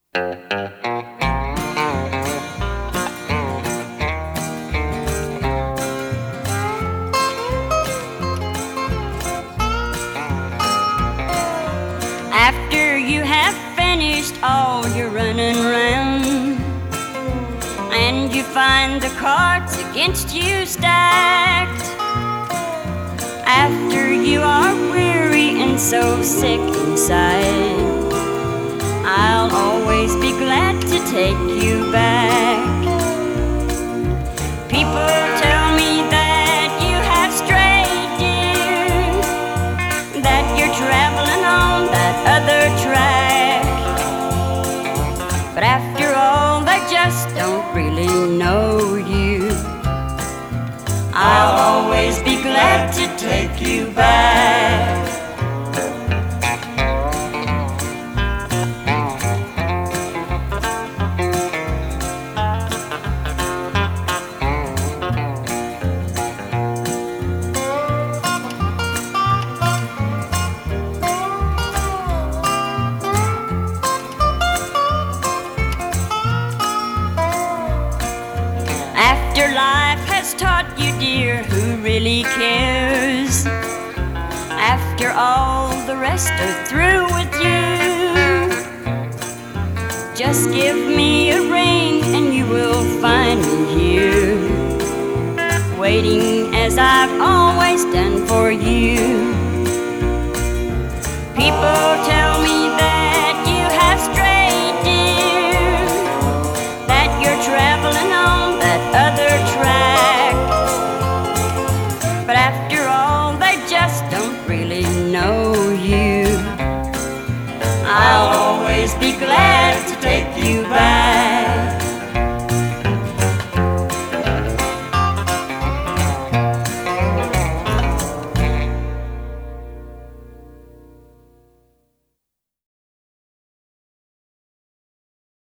After you have finished all your running round, and you find the cards against you stacked, after you are weary and so sick inside, I'll always be glad to take you back. People tell me that you have strayed, dear, that you're traveling on that other track. But after all, they just don't really know you. I'll always be glad to take you back. After life has taught you, dear, who really cares? After all the rest are through with you, just give me a ring and you will find me here, waiting as I've always done for you. People tell me that you have strayed, dear, that you're traveling on that other track. But after all, they just don't really know you. I'll always be glad to take you back.